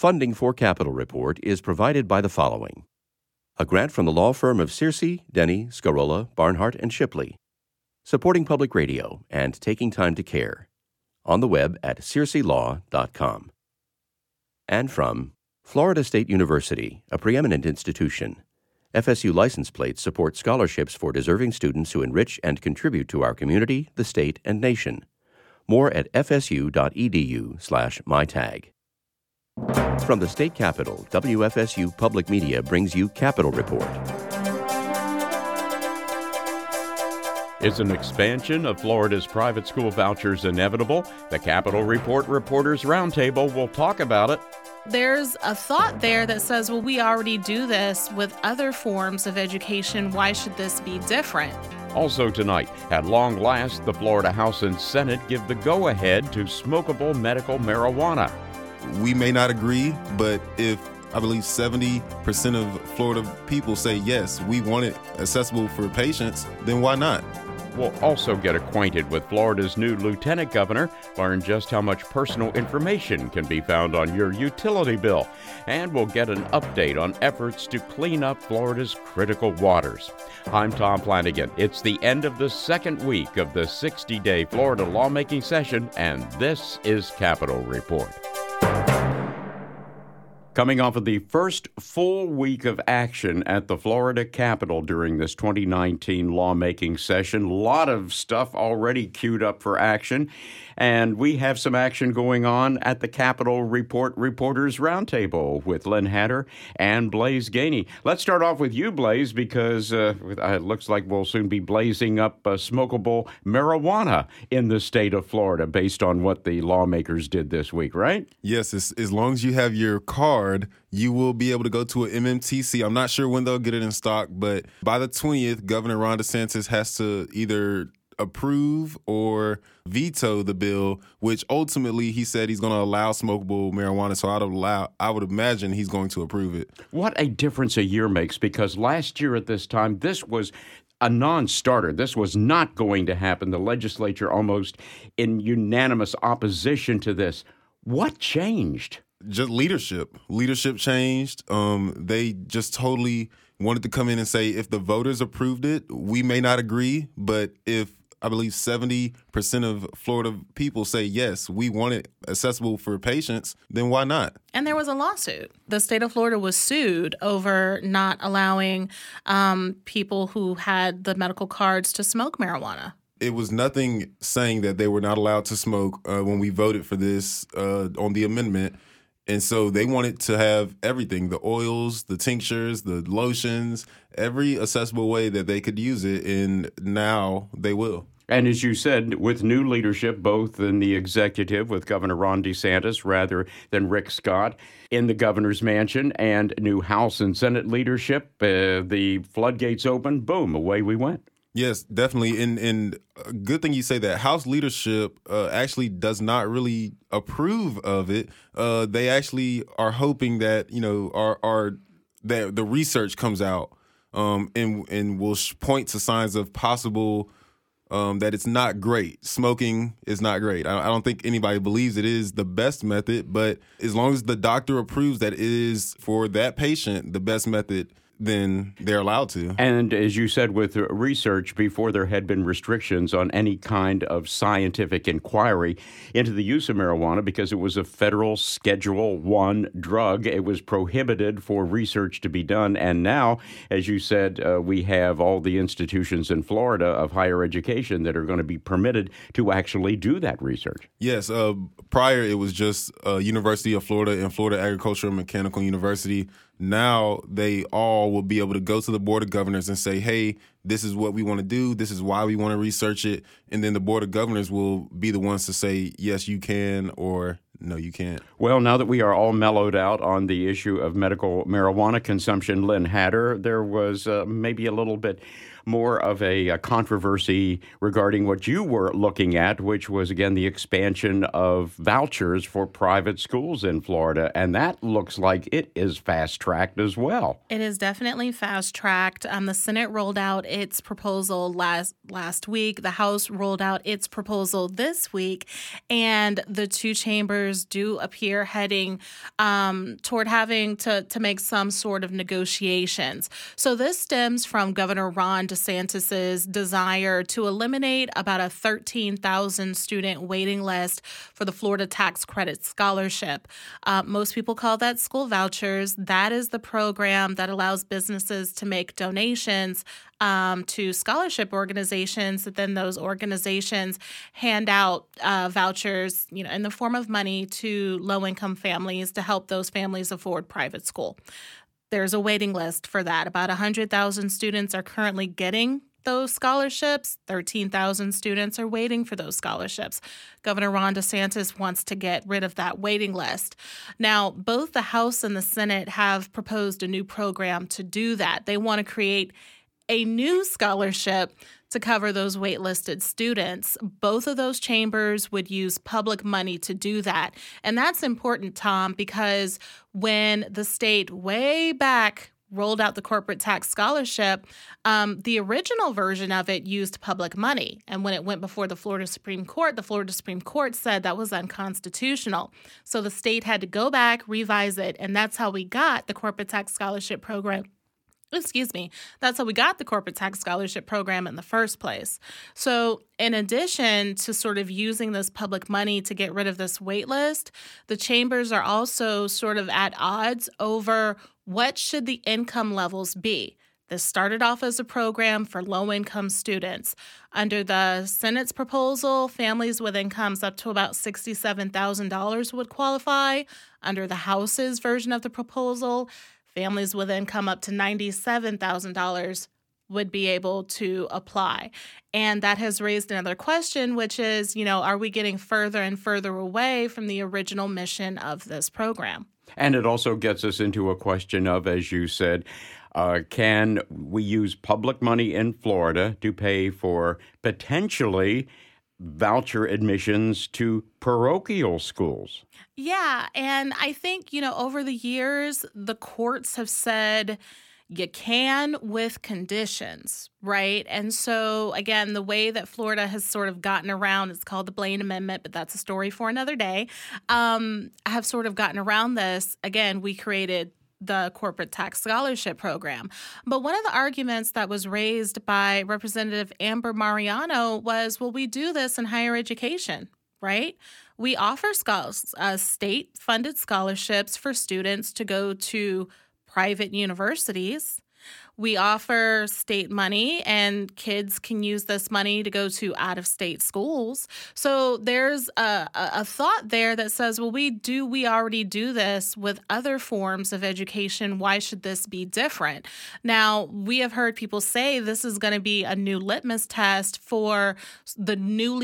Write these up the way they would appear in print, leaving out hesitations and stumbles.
Funding for Capitol Report is provided by the following. A grant from the law firm of Searcy, Denny, Scarola, Barnhart, and Shipley, supporting public radio and taking time to care. On the web at searcylaw.com. And from Florida State University, a preeminent institution. FSU license plates support scholarships for deserving students who enrich and contribute to our community, the state, and nation. More at fsu.edu/mytag. From the state capitol, WFSU Public Media brings you Capitol Report. Is an expansion of Florida's private school vouchers inevitable? The Capitol Report Reporters Roundtable will talk about it. There's a thought there that says, well, we already do this with other forms of education. Why should this be different? Also tonight, at long last, the Florida House and Senate give the go-ahead to smokable medical marijuana. We may not agree, but if I believe 70% of Florida people say, yes, we want it accessible for patients, then why not? We'll also get acquainted with Florida's new lieutenant governor, learn just how much personal information can be found on your utility bill, and we'll get an update on efforts to clean up Florida's critical waters. I'm Tom Flanagan. It's the end of the second week of the 60-day Florida lawmaking session, and this is Capitol Report. Coming off of the first full week of action at the Florida Capitol during this 2019 lawmaking session, a lot of stuff already queued up for action, and we have some action going on at the Capitol Reporters Roundtable with Lynn Hatter and Blaise Gainey. Let's start off with you, Blaise, because it looks like we'll soon be blazing up smokable marijuana in the state of Florida based on what the lawmakers did this week, right? Yes, as long as you have your card, you will be able to go to an MMTC. I'm not sure when they'll get it in stock, but by the 20th, Governor Ron DeSantis has to either approve or veto the bill, which ultimately he said he's going to allow smokable marijuana. So I would imagine he's going to approve it. What a difference a year makes, because last year at this time, this was a non-starter. This was not going to happen. The legislature almost in unanimous opposition to this. What changed? Just leadership. Leadership changed. They just totally wanted to come in and say, if the voters approved it, we may not agree, but if I believe 70% of Florida people say, yes, we want it accessible for patients, then why not? And there was a lawsuit. The state of Florida was sued over not allowing people who had the medical cards to smoke marijuana. It was nothing saying that they were not allowed to smoke when we voted for this on the amendment. And so they wanted to have everything, the oils, the tinctures, the lotions, every accessible way that they could use it, and now they will. And as you said, with new leadership, both in the executive with Governor Ron DeSantis rather than Rick Scott, in the governor's mansion, and new House and Senate leadership, the floodgates open, boom, away we went. Yes, definitely. And a good thing you say that. House leadership actually does not really approve of it. They actually are hoping that, that the research comes out and will point to signs of possible that it's not great. Smoking is not great. I don't think anybody believes it is the best method, but as long as the doctor approves that it is for that patient the best method, then they're allowed to. And as you said, with research, before there had been restrictions on any kind of scientific inquiry into the use of marijuana, because it was a federal Schedule I drug, it was prohibited for research to be done. And now, as you said, we have all the institutions in Florida of higher education that are going to be permitted to actually do that research. Yes. Prior, it was just University of Florida and Florida Agricultural and Mechanical University. Now they all will be able to go to the Board of Governors and say, hey, this is what we want to do. This is why we want to research it. And then the Board of Governors will be the ones to say, yes, you can, or no, you can't. Well, now that we are all mellowed out on the issue of medical marijuana consumption, Lynn Hatter, there was maybe a little bit more of a controversy regarding what you were looking at, which was, again, the expansion of vouchers for private schools in Florida. And that looks like it is fast-tracked as well. It is definitely fast-tracked. The Senate rolled out its proposal last week. The House rolled out its proposal this week. And the two chambers lawmakers do appear heading toward having to make some sort of negotiations. So this stems from Governor Ron DeSantis's desire to eliminate about a 13,000 student waiting list for the Florida Tax Credit Scholarship. Most people call that school vouchers. That is the program that allows businesses to make donations to scholarship organizations, that then those organizations hand out vouchers, in the form of money to low-income families to help those families afford private school. There's a waiting list for that. About 100,000 students are currently getting those scholarships. 13,000 students are waiting for those scholarships. Governor Ron DeSantis wants to get rid of that waiting list. Now, both the House and the Senate have proposed a new program to do that. They want to create a new scholarship to cover those waitlisted students. Both of those chambers would use public money to do that. And that's important, Tom, because when the state way back rolled out the corporate tax scholarship, the original version of it used public money. And when it went before the Florida Supreme Court said that was unconstitutional. So the state had to go back, revise it, and that's how we got the corporate tax scholarship program. That's how we got the corporate tax scholarship program in the first place. So in addition to sort of using this public money to get rid of this wait list, the chambers are also sort of at odds over what should the income levels be. This started off as a program for low-income students. Under the Senate's proposal, families with incomes up to about $67,000 would qualify. Under the House's version of the proposal, families with income up to $97,000 would be able to apply. And that has raised another question, which is, are we getting further and further away from the original mission of this program? And it also gets us into a question of, as you said, can we use public money in Florida to pay for potentially voucher admissions to parochial schools? Yeah, and I think, over the years, the courts have said you can with conditions, right? And so, again, the way that Florida has sort of gotten around, it's called the Blaine Amendment, but that's a story for another day, have sort of gotten around this. Again, we created the corporate tax scholarship program. But one of the arguments that was raised by Representative Amber Mariano was, well, we do this in higher education, right? We offer state-funded scholarships for students to go to private universities. We offer state money, and kids can use this money to go to out-of-state schools. So there's a thought there that says, well, we already do this with other forms of education. Why should this be different? Now, we have heard people say this is going to be a new litmus test for the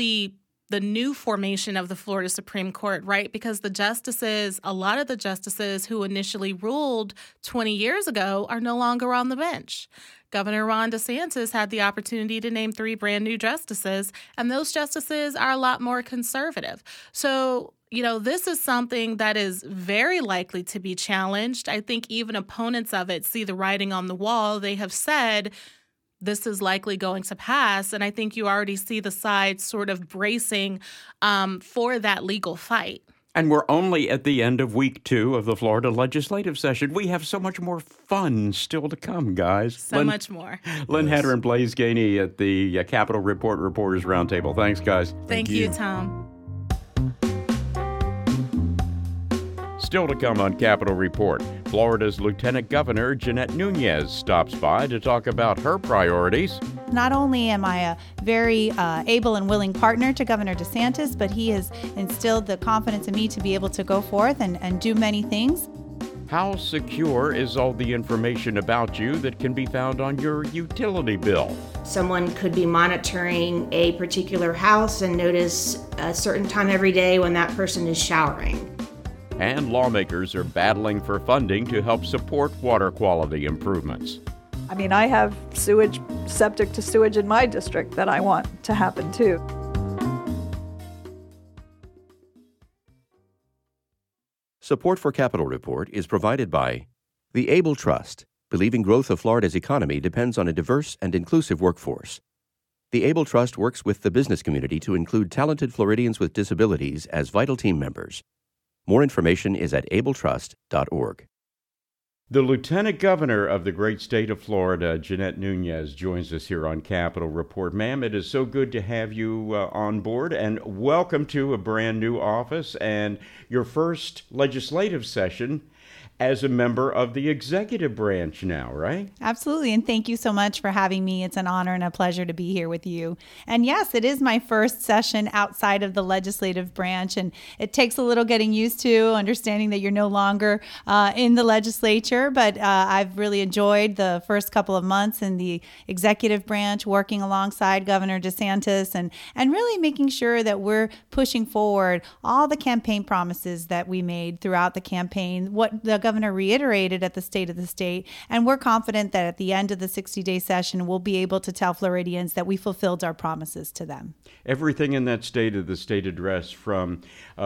new formation of the Florida Supreme Court, right? Because a lot of the justices who initially ruled 20 years ago are no longer on the bench. Governor Ron DeSantis had the opportunity to name 3 brand new justices, and those justices are a lot more conservative. So, this is something that is very likely to be challenged. I think even opponents of it see the writing on the wall. They have said, this is likely going to pass. And I think you already see the sides sort of bracing for that legal fight. And we're only at the end of week 2 of the Florida legislative session. We have so much more fun still to come, guys. Much more. Lynn Hatter and Blaise Gainey at the Capitol Report Reporters Roundtable. Thanks, guys. Thank you, Tom. Still to come on Capitol Report, Florida's Lieutenant Governor Jeanette Nunez stops by to talk about her priorities. Not only am I a very able and willing partner to Governor DeSantis, but he has instilled the confidence in me to be able to go forth and do many things. How secure is all the information about you that can be found on your utility bill? Someone could be monitoring a particular house and notice a certain time every day when that person is showering. And lawmakers are battling for funding to help support water quality improvements. I have septic to sewage in my district that I want to happen too. Support for Capitol Report is provided by the Able Trust, believing growth of Florida's economy depends on a diverse and inclusive workforce. The Able Trust works with the business community to include talented Floridians with disabilities as vital team members. More information is at abletrust.org. The Lieutenant Governor of the great state of Florida, Jeanette Nunez, joins us here on Capitol Report. Ma'am, it is so good to have you on board, and welcome to a brand new office and your first legislative session as a member of the executive branch now, right? Absolutely. And thank you so much for having me. It's an honor and a pleasure to be here with you. And yes, it is my first session outside of the legislative branch. And it takes a little getting used to, understanding that you're no longer in the legislature. But I've really enjoyed the first couple of months in the executive branch, working alongside Governor DeSantis and really making sure that we're pushing forward all the campaign promises that we made throughout the campaign, what the governor reiterated at the State of the State, and we're confident that at the end of the 60-day session, we'll be able to tell Floridians that we fulfilled our promises to them. Everything in that State of the State address, from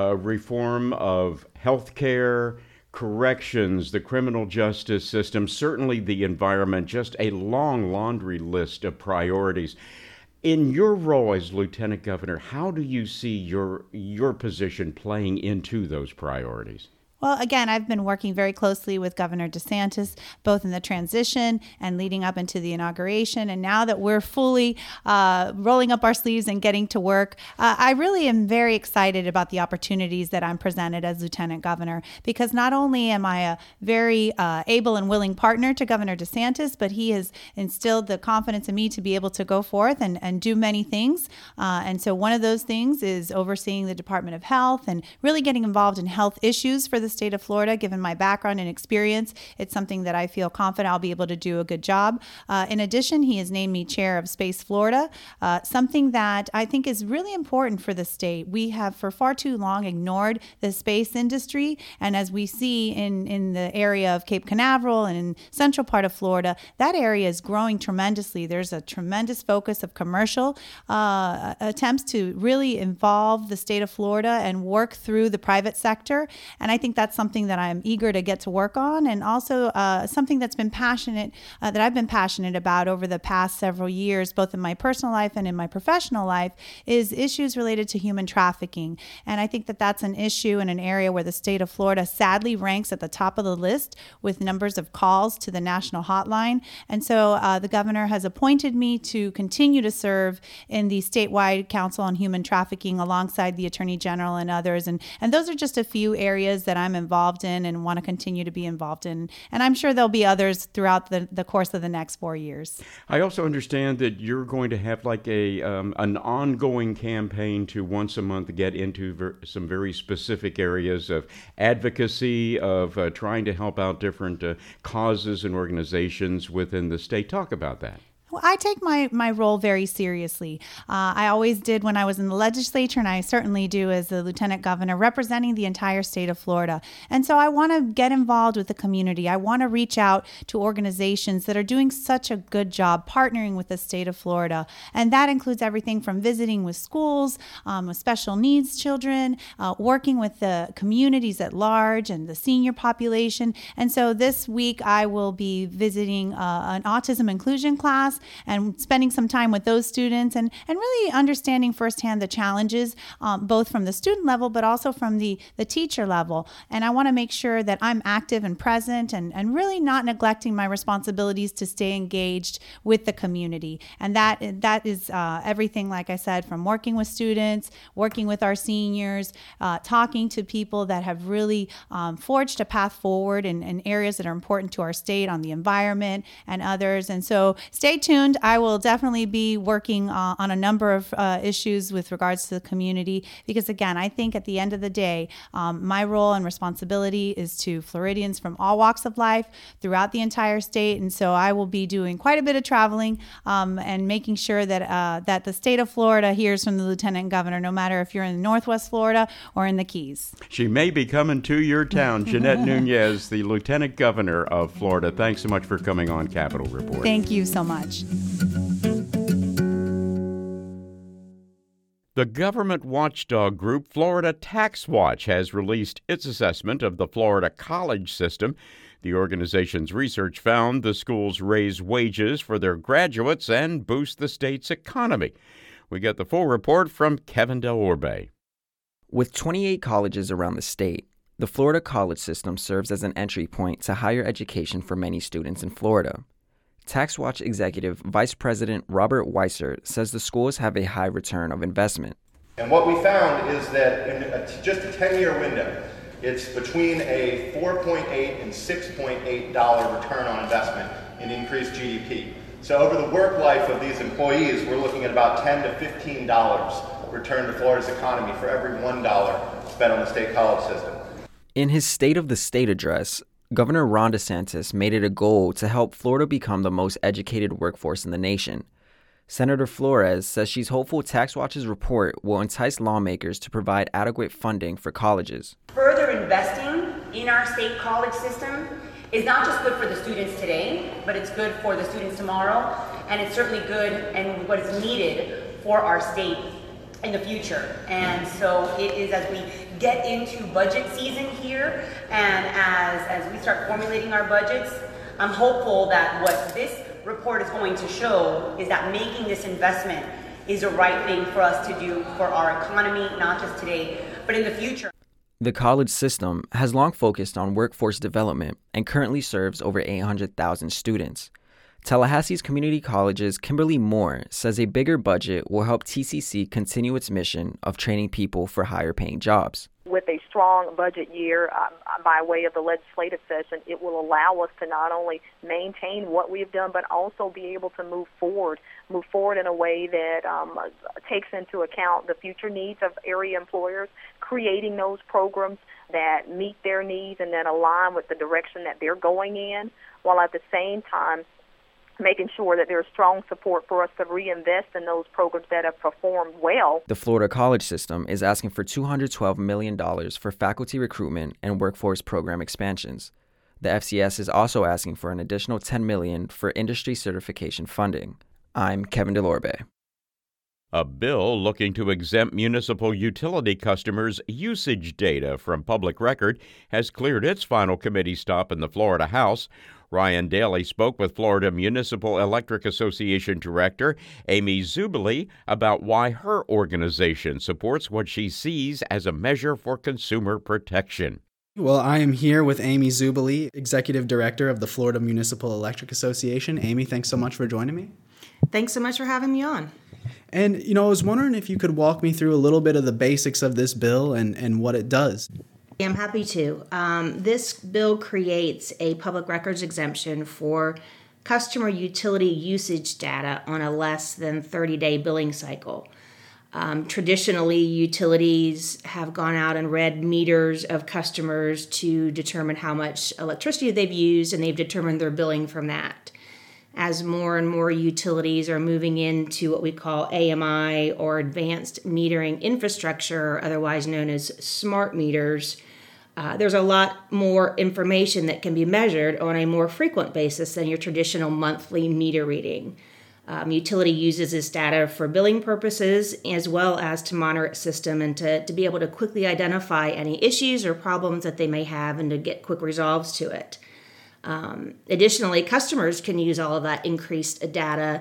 reform of health care, corrections, the criminal justice system, certainly the environment, just a long laundry list of priorities. In your role as Lieutenant Governor, how do you see your position playing into those priorities? Well, again, I've been working very closely with Governor DeSantis, both in the transition and leading up into the inauguration. And now that we're fully rolling up our sleeves and getting to work, I really am very excited about the opportunities that I'm presented as Lieutenant Governor, because not only am I a very able and willing partner to Governor DeSantis, but he has instilled the confidence in me to be able to go forth and do many things. And so one of those things is overseeing the Department of Health and really getting involved in health issues for the state of Florida. Given my background and experience, it's something that I feel confident I'll be able to do a good job. In addition, he has named me chair of Space Florida, something that I think is really important for the state. We have for far too long ignored the space industry, and as we see in the area of Cape Canaveral and in central part of Florida, that area is growing tremendously. There's a tremendous focus of commercial attempts to really involve the state of Florida and work through the private sector, and I think that's something that I'm eager to get to work on, and also something that's been that I've been passionate about over the past several years, both in my personal life and in my professional life, is issues related to human trafficking. And I think that that's an issue in an area where the state of Florida sadly ranks at the top of the list with numbers of calls to the national hotline. And so the governor has appointed me to continue to serve in the statewide Council on Human Trafficking alongside the Attorney General and others. And those are just a few areas that I'm involved in and want to continue to be involved in. And I'm sure there'll be others throughout the course of the next 4 years. I also understand that you're going to have like an ongoing campaign to once a month get into some very specific areas of advocacy, of trying to help out different causes and organizations within the state. Talk about that. Well, I take my role very seriously. I always did when I was in the legislature, and I certainly do as the lieutenant governor representing the entire state of Florida. And so I want to get involved with the community. I want to reach out to organizations that are doing such a good job partnering with the state of Florida. And that includes everything from visiting with schools, with special needs children, working with the communities at large and the senior population. And so this week I will be visiting an autism inclusion class and spending some time with those students and really understanding firsthand the challenges, both from the student level, but also from the teacher level. And I want to make sure that I'm active and present and really not neglecting my responsibilities to stay engaged with the community. And that is everything, like I said, from working with students, working with our seniors, talking to people that have really forged a path forward in areas that are important to our state on the environment and others. And so stay tuned. I will definitely be working on a number of issues with regards to the community, because again, I think at the end of the day, my role and responsibility is to Floridians from all walks of life throughout the entire state. And so I will be doing quite a bit of traveling and making sure that the state of Florida hears from the lieutenant governor, no matter if you're in Northwest Florida or in the Keys. She may be coming to your town. Jeanette Nunez, the lieutenant governor of Florida. Thanks so much for coming on Capitol Report. Thank you so much. The government watchdog group Florida Tax Watch has released its assessment of the Florida college system. The organization's research found the schools raise wages for their graduates and boost the state's economy. We get the full report from Kevin Del Orbe. With 28 colleges around the state, The Florida college system serves as an entry point to higher education for many students in Florida. TaxWatch Executive Vice President Robert Weiser says the schools have a high return of investment. And what we found is that in just a 10-year window, it's between a $4.8 and $6.8 return on investment in increased GDP. So over the work life of these employees, we're looking at about $10 to $15 return to Florida's economy for every $1 spent on the state college system. In his State of the State address, Governor Ron DeSantis made it a goal to help Florida become the most educated workforce in the nation. Senator Flores says she's hopeful TaxWatch's report will entice lawmakers to provide adequate funding for colleges. Further investing in our state college system is not just good for the students today, but it's good for the students tomorrow, and it's certainly good and what is needed for our state in the future. And so it is, as we get into budget season here, and as we start formulating our budgets, I'm hopeful that what this report is going to show is that making this investment is the right thing for us to do for our economy, not just today, but in the future. The college system has long focused on workforce development and currently serves over 800,000 students. Tallahassee's Community College's Kimberly Moore says a bigger budget will help TCC continue its mission of training people for higher paying jobs. With a strong budget year by way of the legislative session, it will allow us to not only maintain what we've done, but also be able to move forward in a way that takes into account the future needs of area employers, creating those programs that meet their needs and that align with the direction that they're going in, while at the same time making sure that there's strong support for us to reinvest in those programs that have performed well. The Florida college system is asking for $212 million for faculty recruitment and workforce program expansions. The FCS is also asking for an additional $10 million for industry certification funding. I'm Kevin Delorbe. A bill looking to exempt municipal utility customers' usage data from public record has cleared its final committee stop in the Florida House. Ryan Daly spoke with Florida Municipal Electric Association Director Amy Zubili about why her organization supports what she sees as a measure for consumer protection. Well, I am here with Amy Zubili, Executive Director of the Florida Municipal Electric Association. Amy, thanks so much for joining me. Thanks so much for having me on. And, I was wondering if you could walk me through a little bit of the basics of this bill and what it does. I'm happy to. This bill creates a public records exemption for customer utility usage data on a less than 30-day billing cycle. Traditionally, utilities have gone out and read meters of customers to determine how much electricity they've used, and they've determined their billing from that. As more and more utilities are moving into what we call AMI, or advanced metering infrastructure, otherwise known as smart meters, there's a lot more information that can be measured on a more frequent basis than your traditional monthly meter reading. Utility uses this data for billing purposes as well as to monitor its system and to be able to quickly identify any issues or problems that they may have and to get quick resolves to it. Additionally, customers can use all of that increased data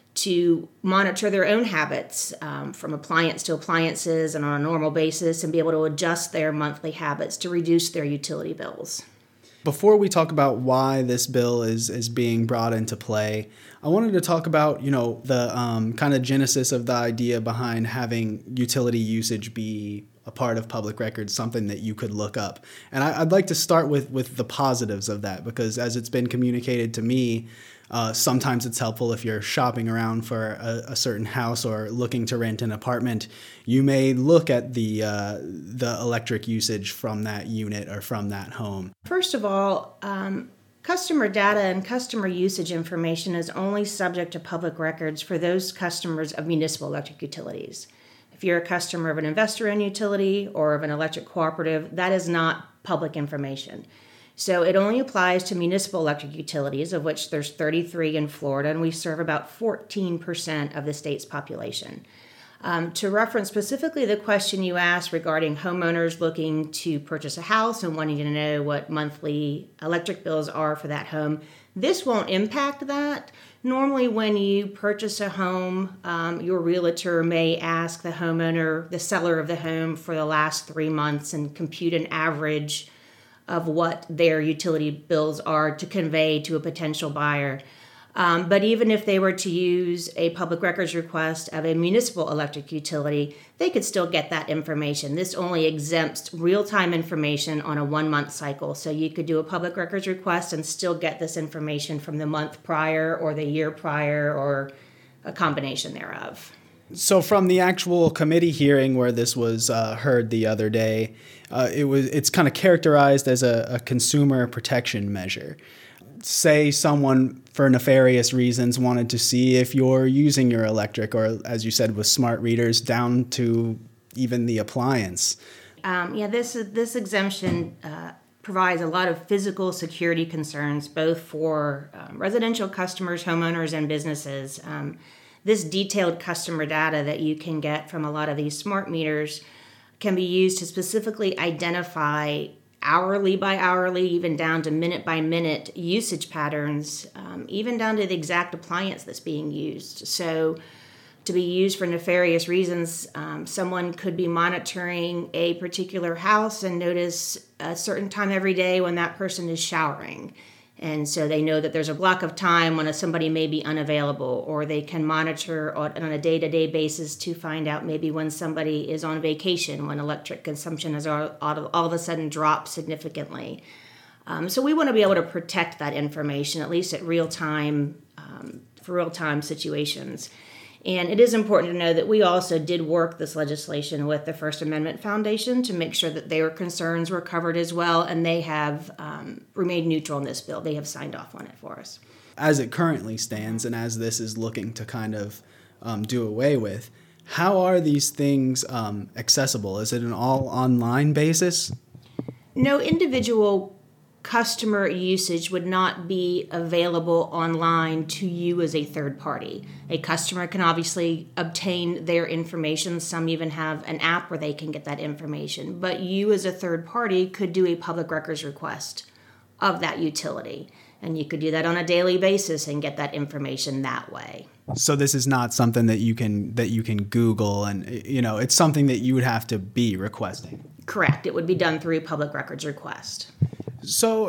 to monitor their own habits from appliance to appliances and on a normal basis and be able to adjust their monthly habits to reduce their utility bills. Before we talk about why this bill is being brought into play, I wanted to talk about, the kind of genesis of the idea behind having utility usage be a part of public records, something that you could look up. And I'd like to start with the positives of that, because as it's been communicated to me, sometimes it's helpful if you're shopping around for a certain house or looking to rent an apartment. You may look at the electric usage from that unit or from that home. First of all, customer data and customer usage information is only subject to public records for those customers of municipal electric utilities. If you're a customer of an investor-owned utility or of an electric cooperative, that is not public information. So it only applies to municipal electric utilities, of which there's 33 in Florida, and we serve about 14% of the state's population. To reference specifically the question you asked regarding homeowners looking to purchase a house and wanting to know what monthly electric bills are for that home, this won't impact that. Normally, when you purchase a home, your realtor may ask the homeowner, the seller of the home, for the last 3 months and compute an average of what their utility bills are to convey to a potential buyer. But even if they were to use a public records request of a municipal electric utility, they could still get that information. This only exempts real-time information on a 1-month cycle. So you could do a public records request and still get this information from the month prior or the year prior or a combination thereof. So from the actual committee hearing where this was heard the other day, it's kind of characterized as a consumer protection measure. Say someone, for nefarious reasons, wanted to see if you're using your electric, or as you said, with smart readers, down to even the appliance. This exemption provides a lot of physical security concerns, both for residential customers, homeowners, and businesses. This detailed customer data that you can get from a lot of these smart meters can be used to specifically identify hourly by hourly, even down to minute by minute usage patterns, even down to the exact appliance that's being used. So to be used for nefarious reasons, someone could be monitoring a particular house and notice a certain time every day when that person is showering. And so they know that there's a block of time when somebody may be unavailable, or they can monitor on a day-to-day basis to find out maybe when somebody is on vacation, when electric consumption has all of a sudden dropped significantly. So we want to be able to protect that information, at least at real-time, for real-time situations. And it is important to know that we also did work this legislation with the First Amendment Foundation to make sure that their concerns were covered as well, and they have remained neutral in this bill. They have signed off on it for us. As it currently stands, and as this is looking to kind of do away with, how are these things accessible? Is it an all online basis? No individual customer usage would not be available online to you as a third party. A customer can obviously obtain their information. Some even have an app where they can get that information. But you as a third party could do a public records request of that utility. And you could do that on a daily basis and get that information that way. So this is not something that you can Google, and it's something that you would have to be requesting. Correct. It would be done through a public records request. So,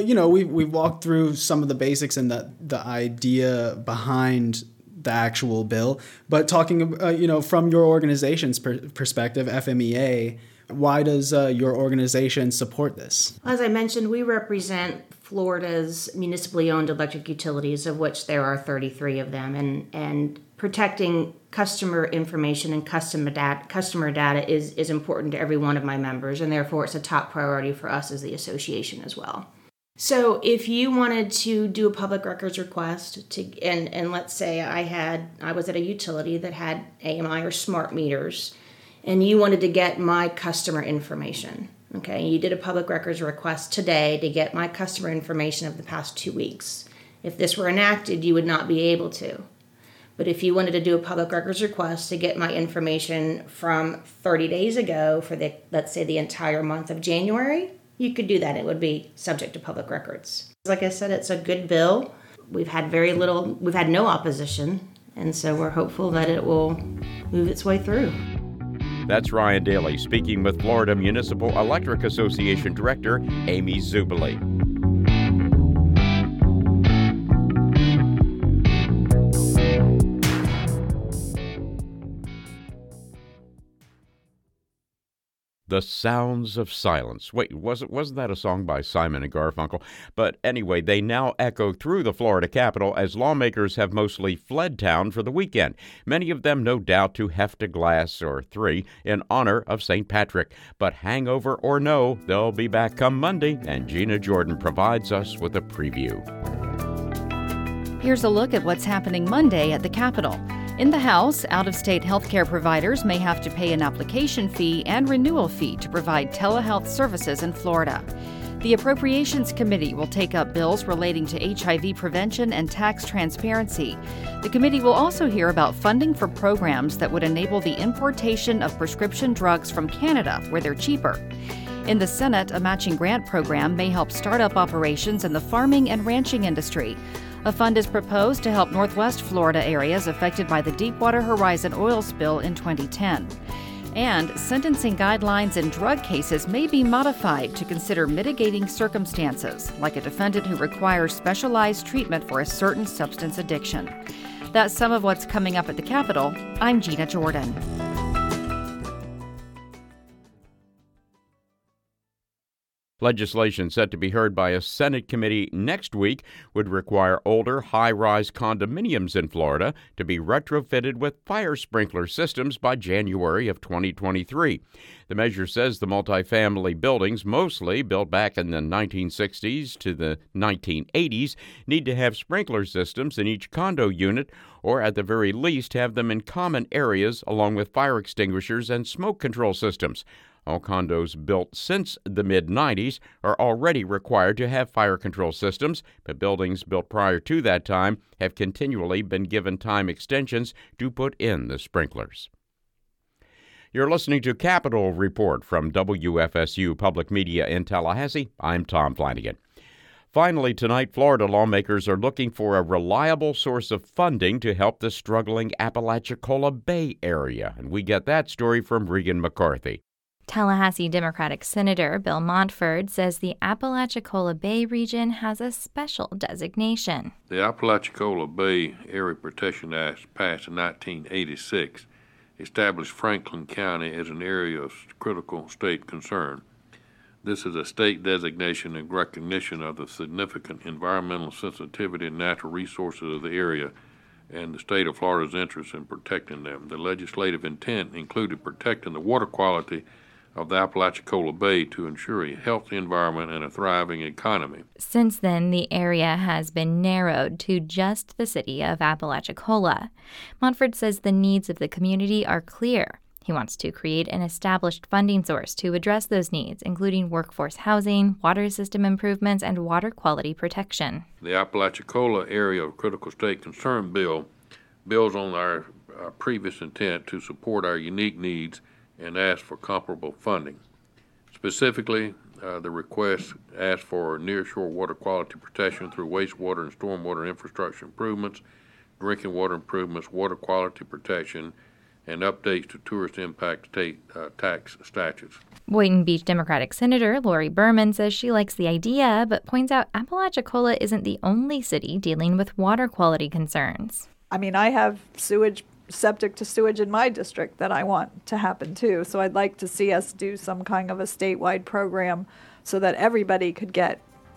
we've walked through some of the basics and the idea behind the actual bill. But talking, from your organization's perspective, FMEA, why does your organization support this? As I mentioned, we represent Florida's municipally owned electric utilities, of which there are 33 of them, and protecting customer information and customer data is important to every one of my members, and therefore it's a top priority for us as the association as well. So if you wanted to do a public records request and let's say I was at a utility that had AMI or smart meters, and you wanted to get my customer information, okay, you did a public records request today to get my customer information of the past 2 weeks. If this were enacted, you would not be able to. But if you wanted to do a public records request to get my information from 30 days ago for let's say the entire month of January, you could do that. It would be subject to public records. Like I said, it's a good bill. We've had no opposition, and so we're hopeful that it will move its way through. That's Ryan Daly speaking with Florida Municipal Electric Association Director Amy Zubili. The Sounds of Silence. Wait, wasn't that a song by Simon and Garfunkel? But anyway, they now echo through the Florida Capitol as lawmakers have mostly fled town for the weekend. Many of them, no doubt, to heft a glass or 3 in honor of St. Patrick. But hangover or no, they'll be back come Monday, and Gina Jordan provides us with a preview. Here's a look at what's happening Monday at the Capitol. In the House, out-of-state healthcare providers may have to pay an application fee and renewal fee to provide telehealth services in Florida. The Appropriations Committee will take up bills relating to HIV prevention and tax transparency. The committee will also hear about funding for programs that would enable the importation of prescription drugs from Canada, where they're cheaper. In the Senate, a matching grant program may help start up operations in the farming and ranching industry. A fund is proposed to help Northwest Florida areas affected by the Deepwater Horizon oil spill in 2010. And sentencing guidelines in drug cases may be modified to consider mitigating circumstances, like a defendant who requires specialized treatment for a certain substance addiction. That's some of what's coming up at the Capitol. I'm Gina Jordan. Legislation set to be heard by a Senate committee next week would require older, high-rise condominiums in Florida to be retrofitted with fire sprinkler systems by January of 2023. The measure says the multifamily buildings, mostly built back in the 1960s to the 1980s, need to have sprinkler systems in each condo unit, or at the very least have them in common areas along with fire extinguishers and smoke control systems. All condos built since the mid-90s are already required to have fire control systems, but buildings built prior to that time have continually been given time extensions to put in the sprinklers. You're listening to Capitol Report from WFSU Public Media in Tallahassee. I'm Tom Flanagan. Finally, tonight, Florida lawmakers are looking for a reliable source of funding to help the struggling Apalachicola Bay area, and we get that story from Regan McCarthy. Tallahassee Democratic Senator Bill Montford says the Apalachicola Bay region has a special designation. The Apalachicola Bay Area Protection Act, passed in 1986, established Franklin County as an area of critical state concern. This is a state designation in recognition of the significant environmental sensitivity and natural resources of the area and the state of Florida's interest in protecting them. The legislative intent included protecting the water quality of the Apalachicola Bay to ensure a healthy environment and a thriving economy. Since then, the area has been narrowed to just the city of Apalachicola. Montford says the needs of the community are clear. He wants to create an established funding source to address those needs, including workforce housing, water system improvements, and water quality protection. The Apalachicola Area of Critical State Concern bill builds on our previous intent to support our unique needs and ask for comparable funding. Specifically, the request asks for nearshore water quality protection through wastewater and stormwater infrastructure improvements, drinking water improvements, water quality protection, and updates to tourist impact state tax statutes. Boynton Beach Democratic Senator Lori Berman says she likes the idea, but points out Apalachicola isn't the only city dealing with water quality concerns. I mean, I have septic to sewage in my district that I want to happen too. So I'd like to see us do some kind of a statewide program so that everybody could get,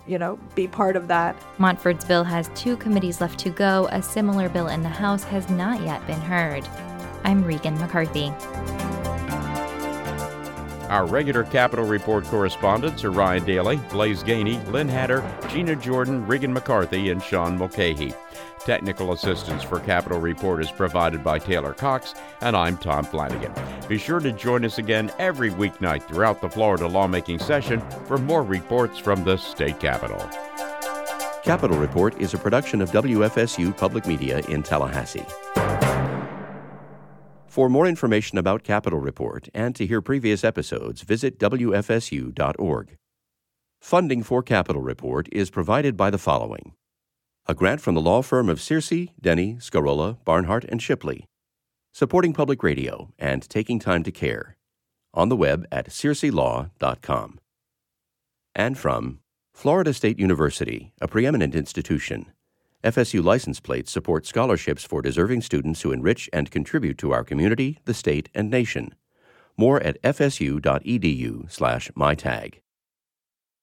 be part of that. Montford's bill has 2 committees left to go. A similar bill in the House has not yet been heard. I'm Regan McCarthy. Our regular Capitol Report correspondents are Ryan Daly, Blaze Gainey, Lynn Hatter, Gina Jordan, Regan McCarthy, and Sean Mulcahy. Technical assistance for Capitol Report is provided by Taylor Cox, and I'm Tom Flanagan. Be sure to join us again every weeknight throughout the Florida lawmaking session for more reports from the state capitol. Capitol Report is a production of WFSU Public Media in Tallahassee. For more information about Capitol Report and to hear previous episodes, visit WFSU.org. Funding for Capitol Report is provided by the following: a grant from the law firm of Searcy, Denny, Scarola, Barnhart, and Shipley, supporting public radio and taking time to care, on the web at searcylaw.com. And from Florida State University, a preeminent institution. FSU license plates support scholarships for deserving students who enrich and contribute to our community, the state, and nation. More at fsu.edu/mytag.